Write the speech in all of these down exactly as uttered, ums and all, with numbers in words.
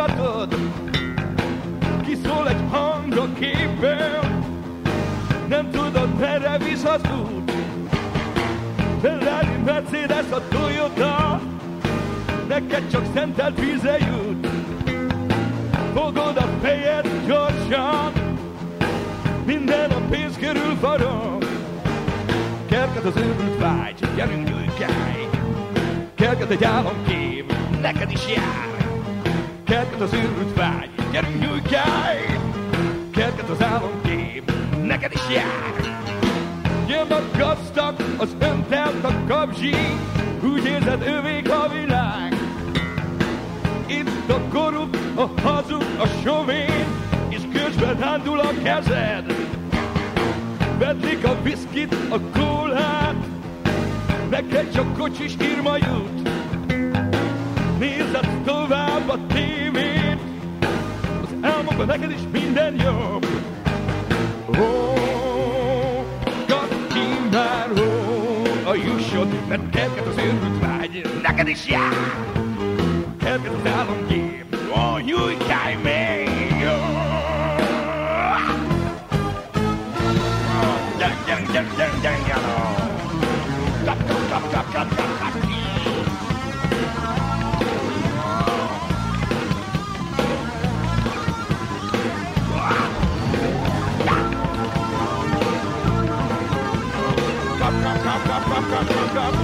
csurgatod, kiszól egy hang a képből, nem tudod, merre visz az út. Ferrari, Mercedes, a Toyota, neked csak szentelt víze jut. Fogod a fejed gyorsan, minden a pénz körül forog. Kerked az őrült vágy, gyerünk nyújkálj. Kerked egy álomkép, neked is jár. Kerked az őrült vágy, gyerünk nyújkálj. Kerked az álomkép, neked is jár. Jön a gazdag, az öntelt a kapzsi, úgy érzed övék a világ. Itt a korrupt, a hazug, a sovén, és közben rándul a kezed. Vedlik a viszkit, a kólát, neked csak kocsis írma jut. Nézed tovább a tévét, az álmokban neked is minden jobb. Oh, kadd ki már, oh, a jussod, mert kerked az őrült vágy, neked is jár. Kerked az álomkép, oh, nyújkálj még! Gyerünk, gyerünk, gyerünk, gyerünk, gyerünk! Kap, kap, kap, kap, kap, kap, kap! Kap, kap, kap, kap, kap, kap, kap, kap!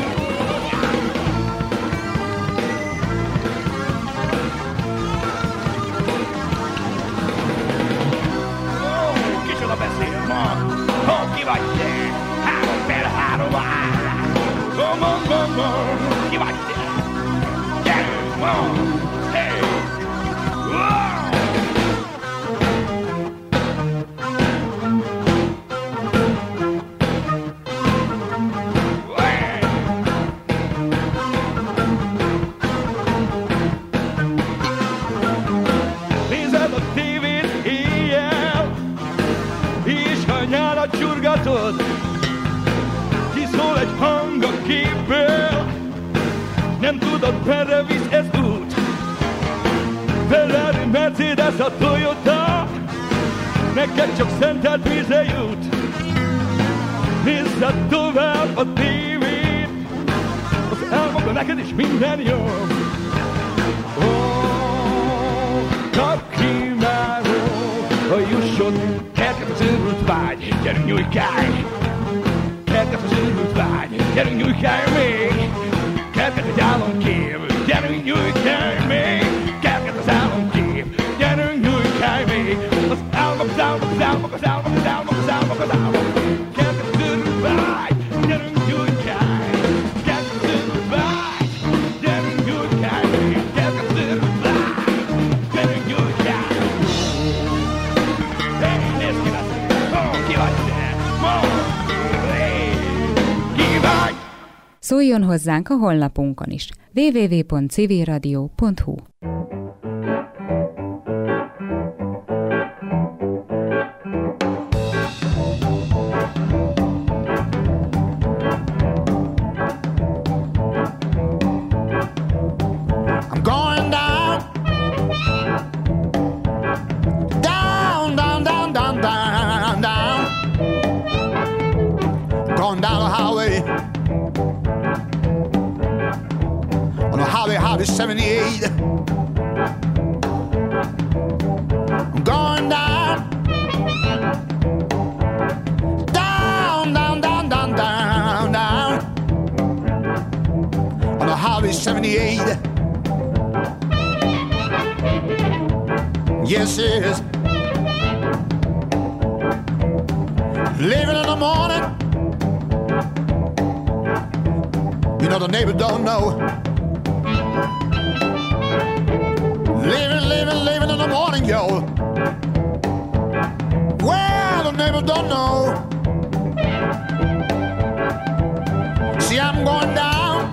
Kicsoda beszél ma! Ho, ki vagy te? Három per három áll! Bom, bom, bom, bom! Ki vagy te? Gyerünk, bom! Hey! Wow! Nézed a tévét éjjel, és ha nyálat csurgatod, kiszól egy hang a képből, nem tudod, merre visz ez út. Ferrari, Mercedes, a Toyota, neked csak szentelt víze jut. Nézzed tovább a tévét, az álmokban neked is minden jobb. Oh, kap ki már, oh, a jussod, kerked az őrült vágy, gyerünk nyújkálj. Kerked az őrült vágy, gyerünk nyújkálj még. Kerked egy álomkép, gyerünk nyújkálj még. Kerked az álomkép, gyerünk nyújkálj még. Az álmok, az álmok, az álmok, az álmok, az álmok, az álmok, az álmok. Kerked az őrült vágy, gyerünk nyújkálj. Kerked az őrült vágy, gyerünk nyújkálj még. Kerked az őrült vágy, gyerünk nyújkálj. Hey, nézd ki lesz, oh, ki vagy te? Oh, hey, ki vagy? Szóljon hozzánk a honlapunkon is. double-u double-u double-u pont civil radio pont hu. I'm going down, down, down, down, down, down, down. Going down the highway, on the highway, highway seventy-eight. I'm going down, down, down, down, down, down, down, on the highway seventy-eight. Yes, it is. Leaving in the morning, you know the neighbor don't know. Leaving, leaving, leaving in the morning, yo. Well, the neighbor don't know. See, I'm going down,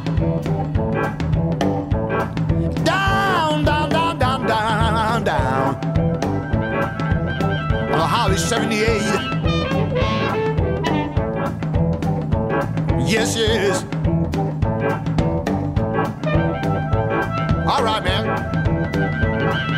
down, down, down, down, down, down, on the highway seventy-eight. Yes, yes. All right, man.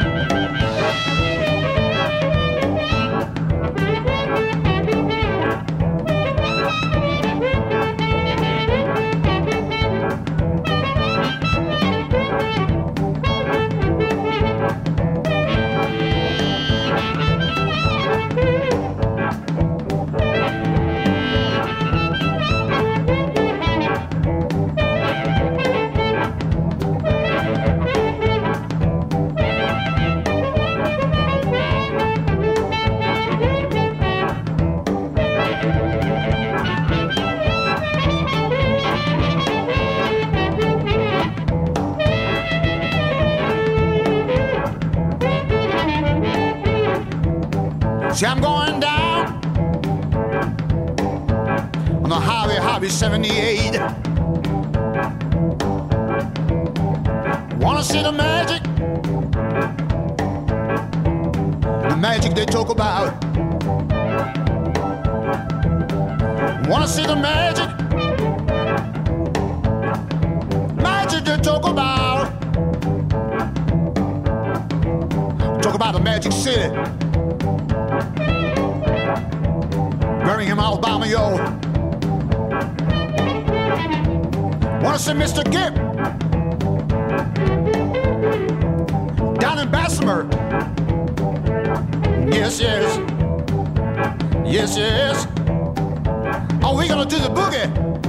See, I'm going down on the highway, Highway seventy-eight. Wanna see the magic, the magic they talk about. Wanna see the magic, magic they talk about. Talk about the Magic City, Birmingham, Alabama, yo. Wanna see Mister Gibb down in Bessemer? Yes, yes, yes, yes. Are we gonna do the boogie?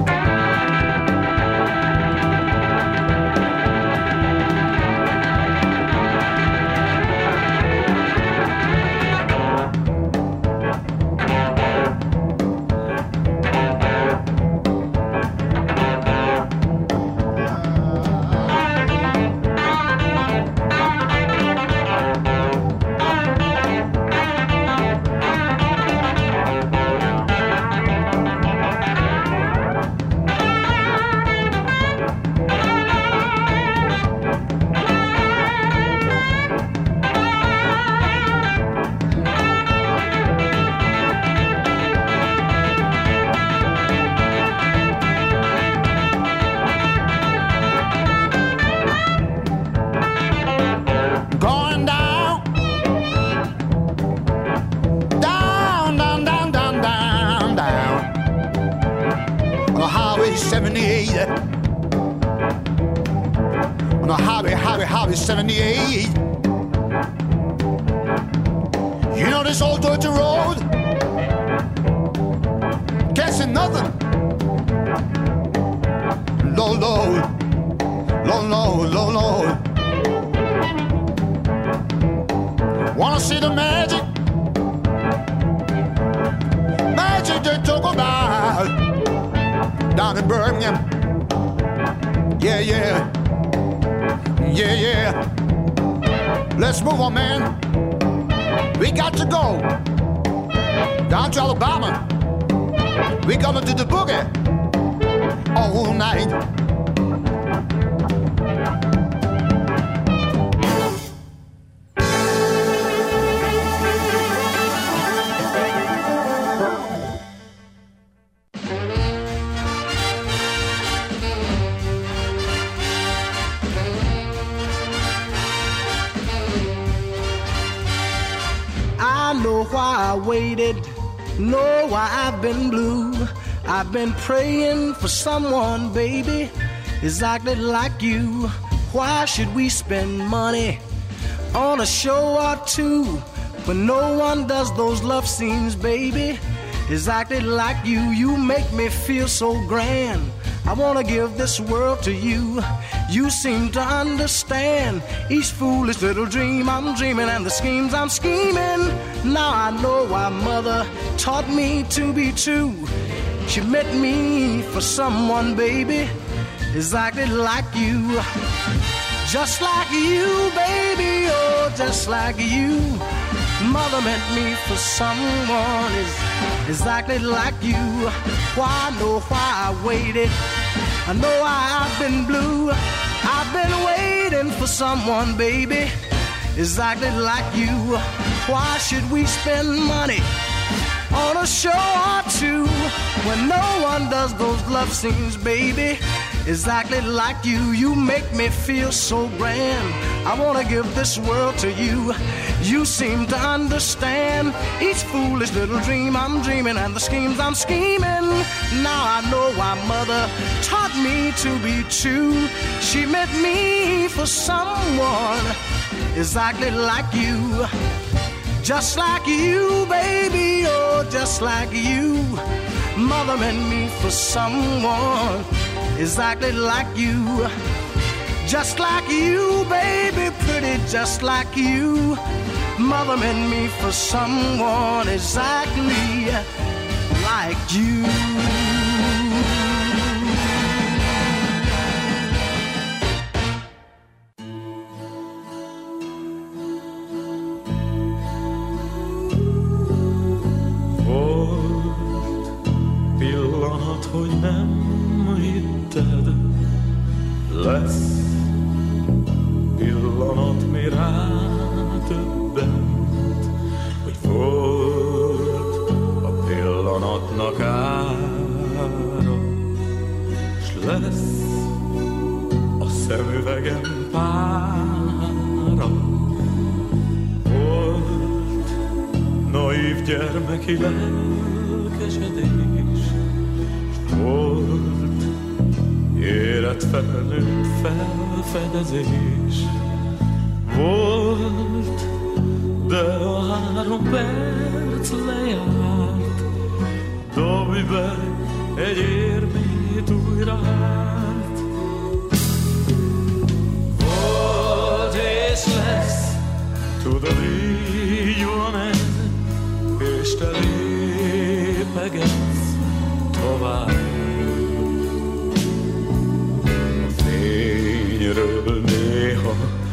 seventy-eight. On the highway, highway, highway seventy-eight. You know this old dirty road? Can't see nothing. Low, low, low, low, low, low. Wanna see the magic? Magic they talk about down in Birmingham. Yeah, yeah, yeah, yeah. Let's move on, man. We got to go down to Alabama. We gonna do the boogie all night. Why I waited, know why I've been blue. I've been praying for someone, baby, exactly like you. Why should we spend money on a show or two when no one does those love scenes, baby, exactly like you? You make me feel so grand. I wanna give this world to you. You seem to understand each foolish little dream I'm dreaming and the schemes I'm scheming. Now I know why mother taught me to be true. She meant me for someone, baby, exactly like you. Just like you, baby, oh, just like you. Mother meant me for someone is exactly like you. Why I know why I waited. I know I've been blue. I've been waiting for someone, baby, exactly like you. Why should we spend money on a show or two when no one does those love scenes, baby, exactly like you? You make me feel so grand. I wanna give this world to you. You seem to understand each foolish little dream I'm dreaming and the schemes I'm scheming. Now I know why mother taught me to be true. She meant me for someone exactly like you. Just like you, baby, oh, just like you. Mother meant me for someone exactly like you. Just like you, baby, pretty just like you. Mother meant me for someone exactly like you. pillanat mi rádöbbent, hogy volt a pillanatnak ára, s lesz a szemüvegem pára. Volt naív gyermeki lelkesedés, s volt érett felnőtt felfedezés. Volt, de a három perc lejárt, dobj be egy érmét újra hát. Volt és lesz, tudod, így van ez, és te lépegetsz tovább. A fényről néha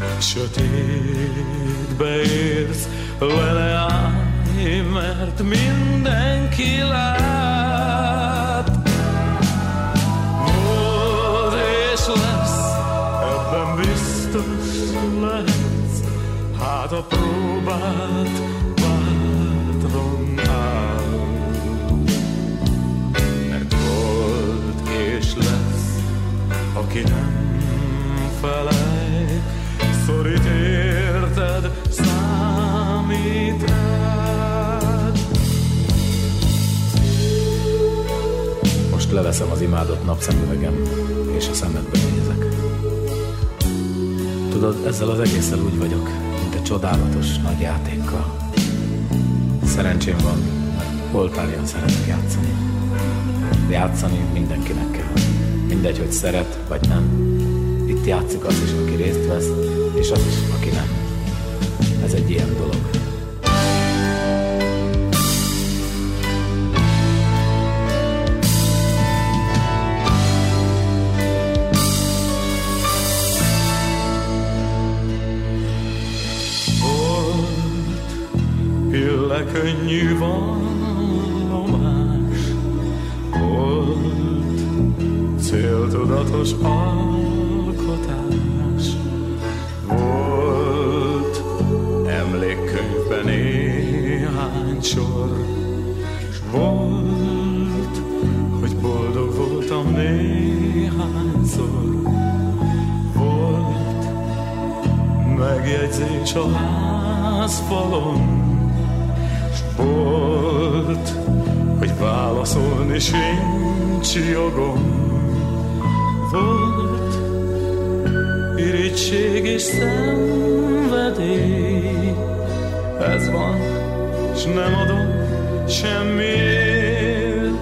sötétbe érsz, vele állj, mert mindenki lát. Volt és lesz, ebben biztos lehetsz, hát a próbát bátran áll. Mert volt és lesz, aki nem felej, szorít érted, számít rád. Most leveszem az imádott napszemüvegem, és a szemedbe nézek. Tudod, ezzel az egésszel úgy vagyok, mint egy csodálatos nagy játékkal. Szerencsém van, mert holtárjan szeretek játszani. Játszani mindenkinek kell. Mindegy, hogy szeret vagy nem. Itt játszik az is, aki részt vesz, és az is, aki nem. Ez egy ilyen dolog. Könnyű vallomás, volt céltudatos alkotás, volt emlékkönyvben néhány sor, s volt, hogy boldog voltam néhányszor, volt megjegyzés a házfalon, volt, hogy válaszolni sincs jogom. Volt irigység és szenvedély. Ez van, s nem adom semmiért.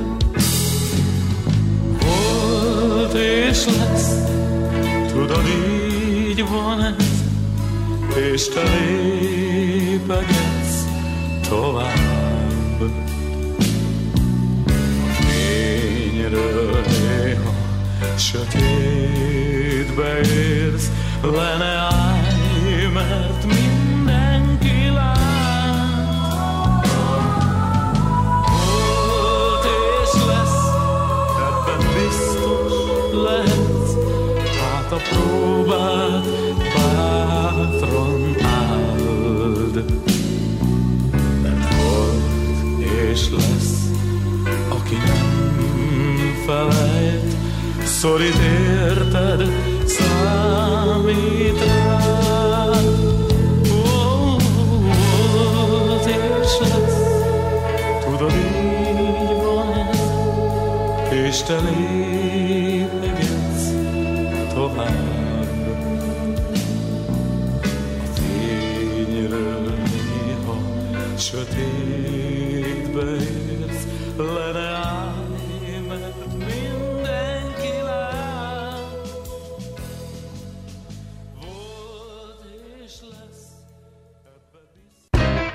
Volt és lesz, tudod, így van ez, és te lépegetsz tovább. A fényről néha sötétbe érsz, le ne állj, mert mindenki lát. Volt és lesz, ebben biztos lehetsz, hát a próbát bátran áld. És lesz, aki nem felejt, szorít érted, számít rád. Volt és lesz, tudod, így van ez, és te lépegetsz tovább. A fényről néha sötétbe érsz, le ne állj, mert mindenki lát. Volt és lesz, ebbe biztos.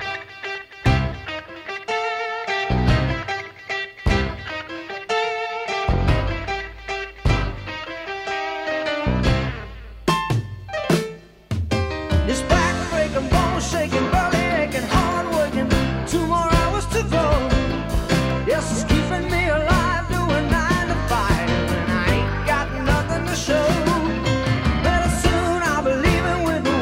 It's back-breaking, bone-shaking, belly-aching, hard-working, two more hours to go. Yes, it's keeping me alive, doing nine to five, and I ain't got nothing to show. Better soon I'll be leaving with the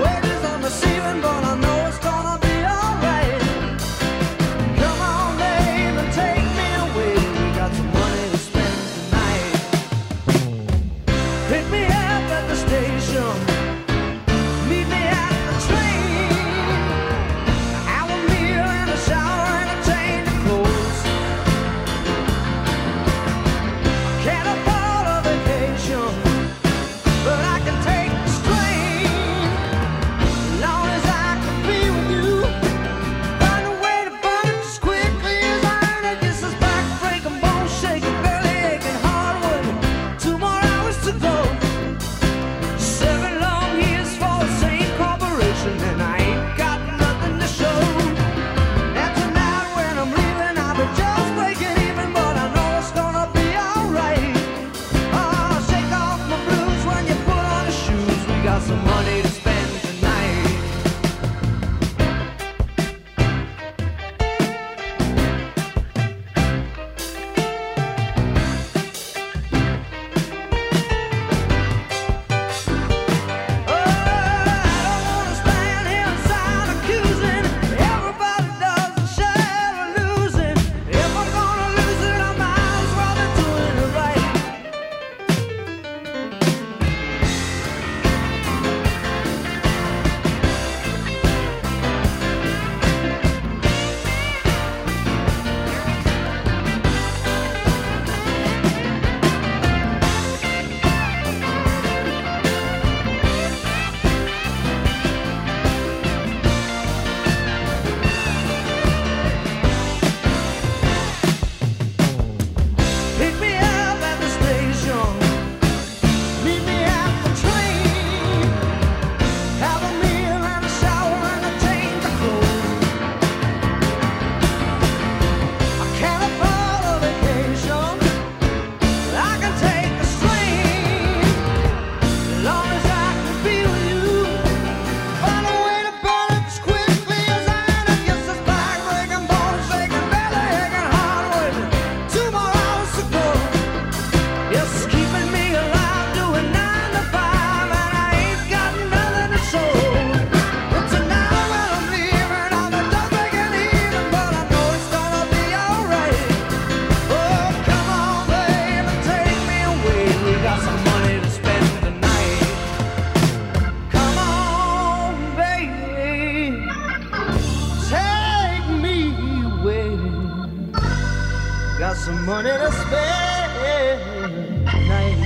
money to spend tonight. Some money to spend tonight.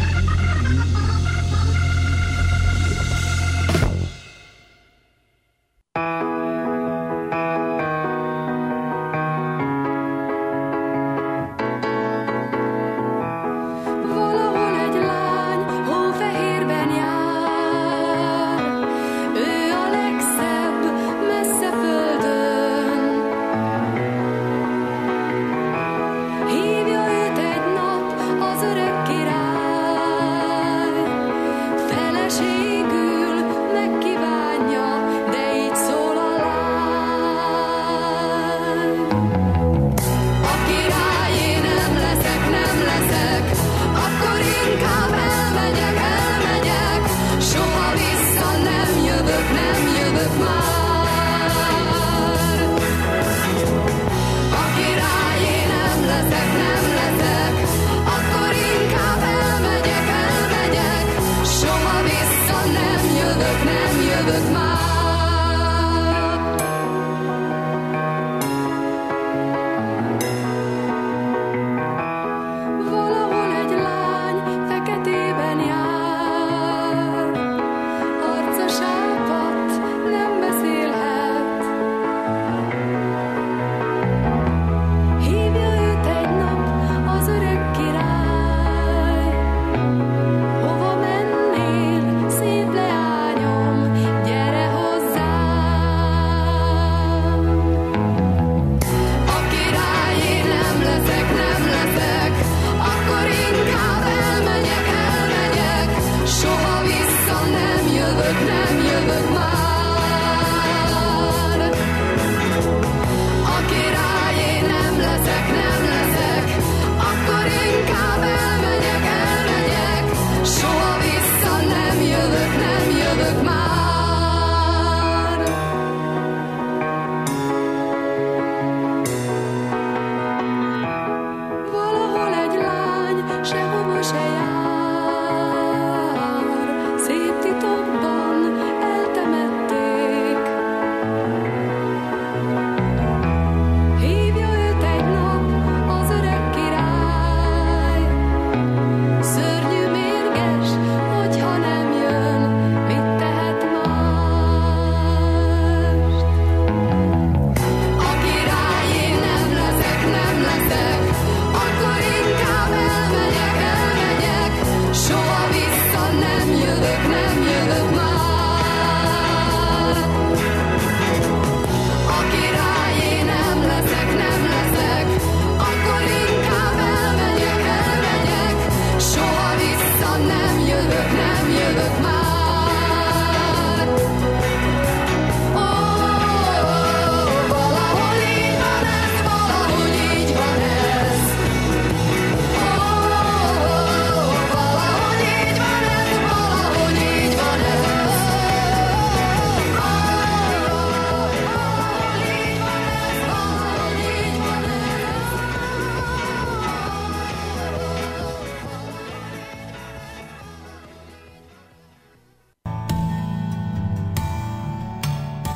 Valahol egy lány hófehérben jár, ő a legszebb messze földön. Hívja őt egy nap az öreg király, feleségül megkívánja, de így szól a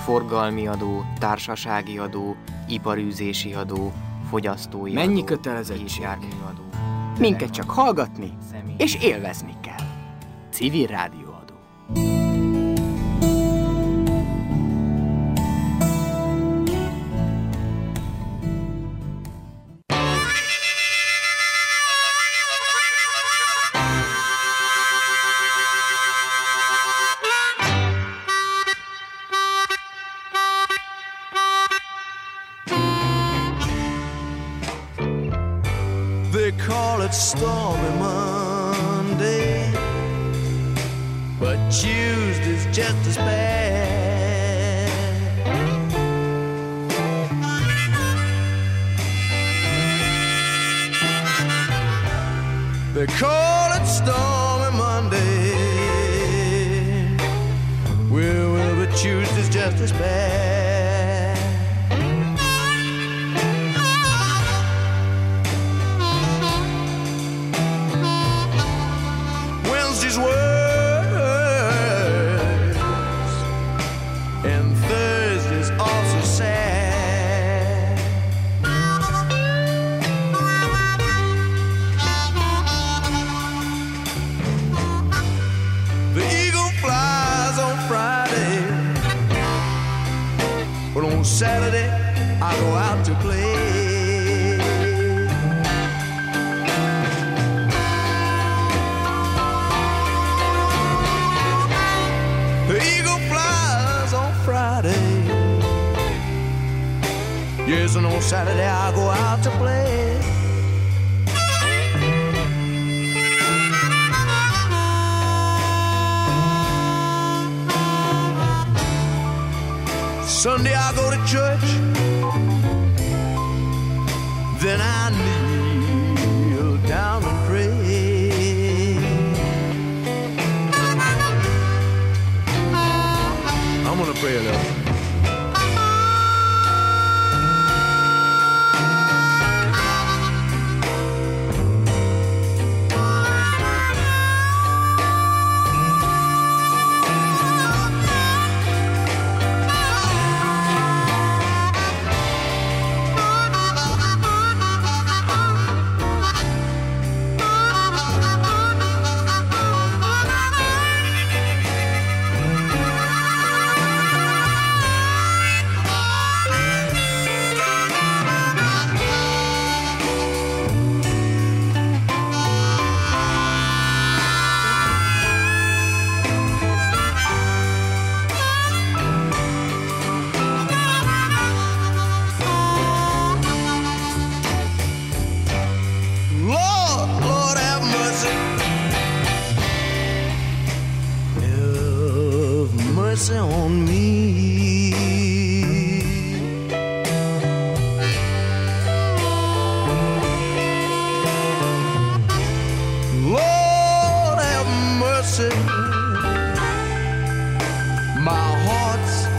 forgalmi adó, társasági adó, iparűzési adó, fogyasztói Mennyi adó, kötelezettség? járműadó. Minket csak hallgatni és élvezni kell. Civil rádióadó. They call it Stormy Monday, but Tuesday's just as bad. They call it Stormy Monday, well, well, but Tuesday's just as bad. Wednesday's worse, and Thursday's also sad. The eagle flies on Friday, but on Saturday I go out to play. The eagle flies on Friday. Yes, and on Saturday I go out to play. Sunday I go to church, then I kneel down and pray. I'm gonna pray a little. Lord, Lord have mercy. Have mercy on me.